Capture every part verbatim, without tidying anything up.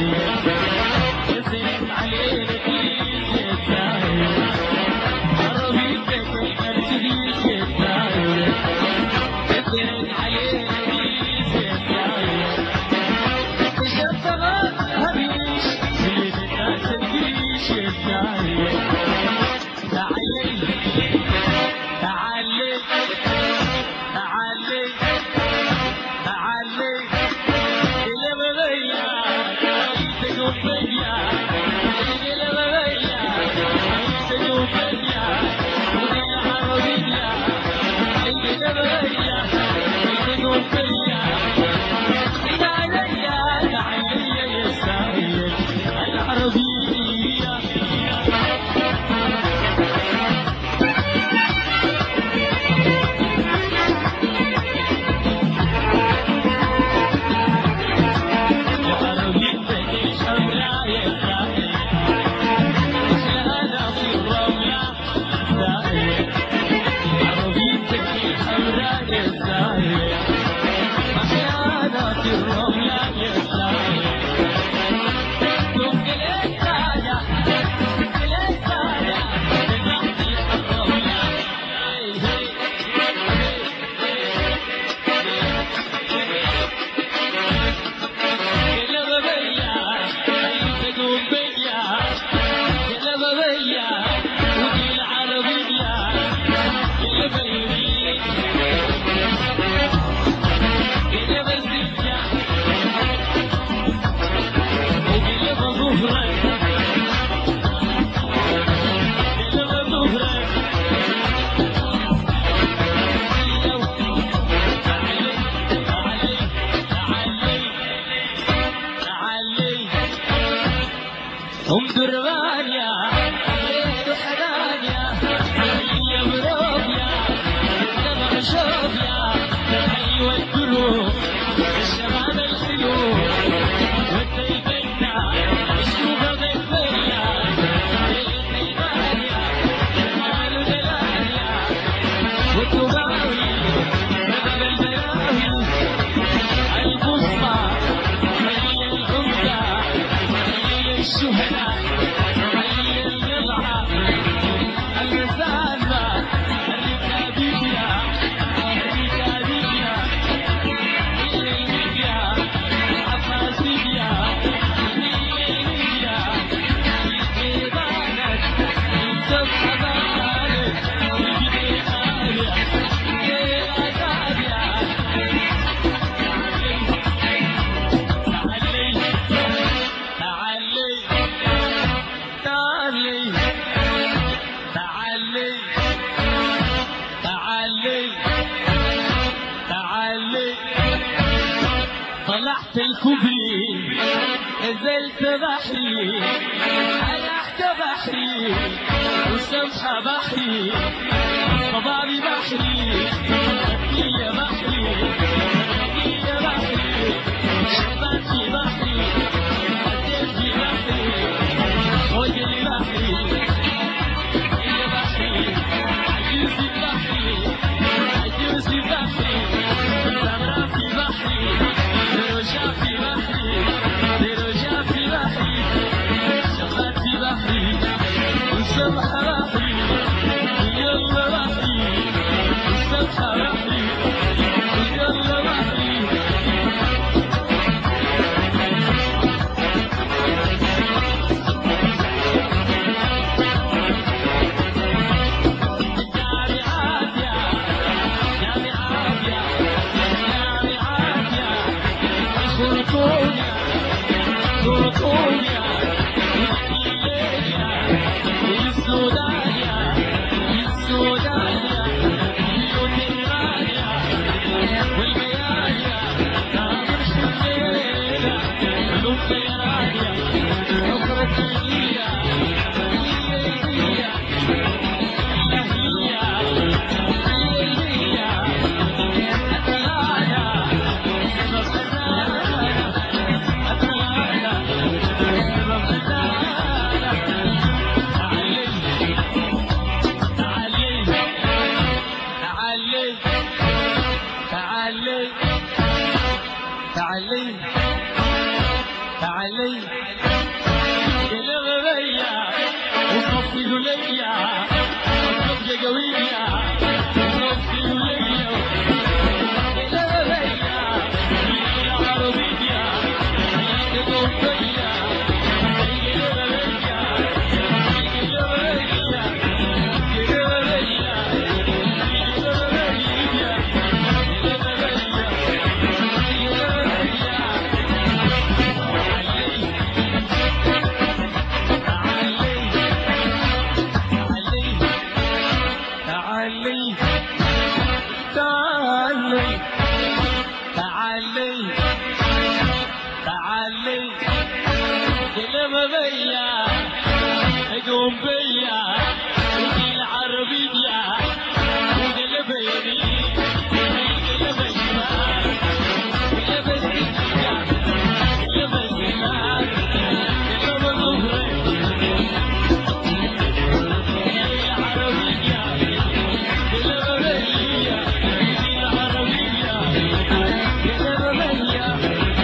أم دربانيا ليل حنانيا هيا بروبيا نبع شوبيا أيوة القلوب الشباب الحلو والتيبينا الشوبة غيبيا التيبانيا مال دلاليا والتباوي نبع البلاوي البصة هي العمدة هي الشهداء هي النضعة المساعدة الركابية الركابية هي الليبيا العباسية هي الليبيا في بانت الصبح بانت في حاليا هي الأسابيع تعالي تعالي تعالي طلعت الكوبري نزلت بحري ريحت بحري والسبحة بحري صبابي بحري هي بحري هي بحري شبابي بحري أديتي بحري وجلي بحري هي بحري عجوزي بحري عجوزي بحري سمرا في بحري رجع في بحري رجع في بحري شباب في بحري والسبحة بحري يلا بحري والسبحة بحري علي الغبية وصفي ليا وصفي قوية وصفي ليا الغبية العربية الغبية قوم بيا ودي العربية وقلبيني قلبينا قلبينا قلبينا قلب ظهري العربية قلبية العربية قلبية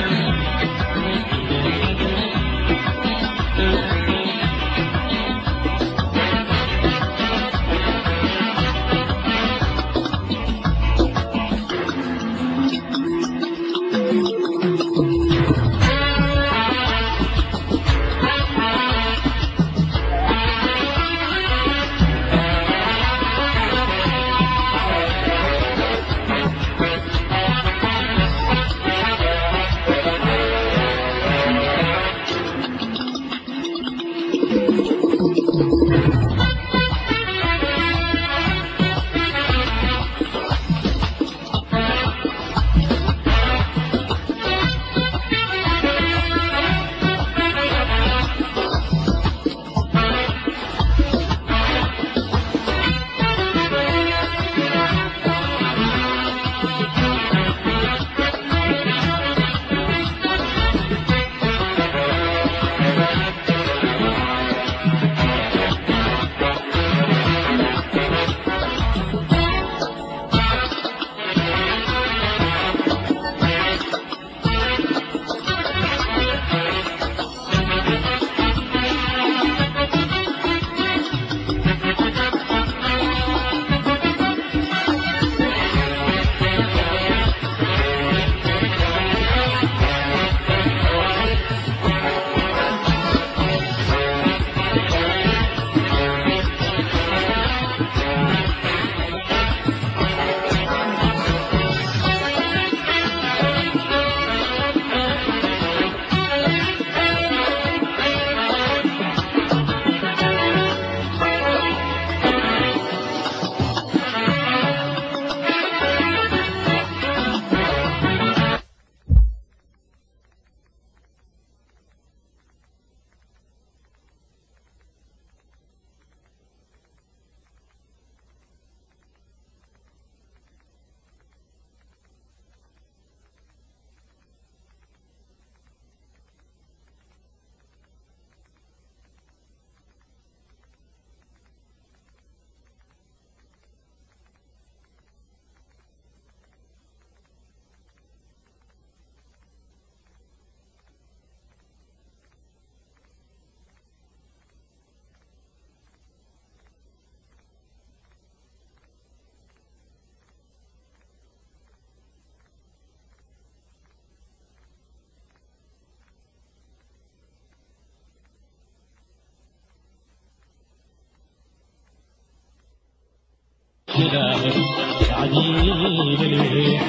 عديد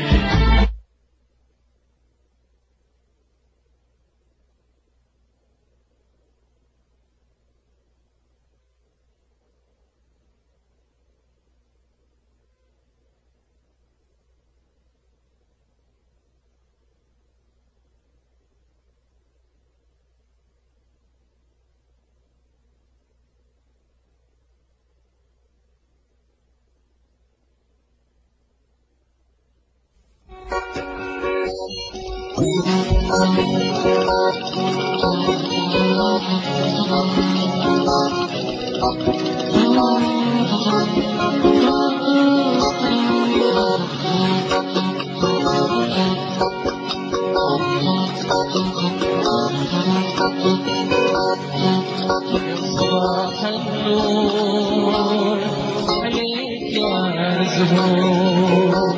Thank you. صباح النور عليك يا زهور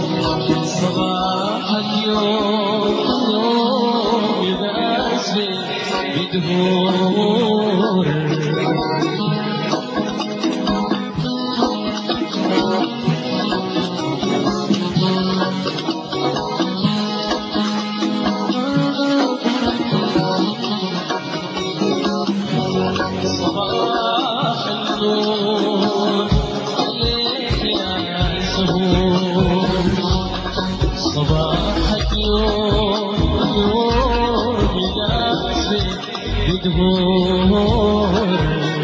صباحك يوم يوم يباسم بدهور صباح النور عليك يا زهور صباحك يوم يوم يداسم بدهور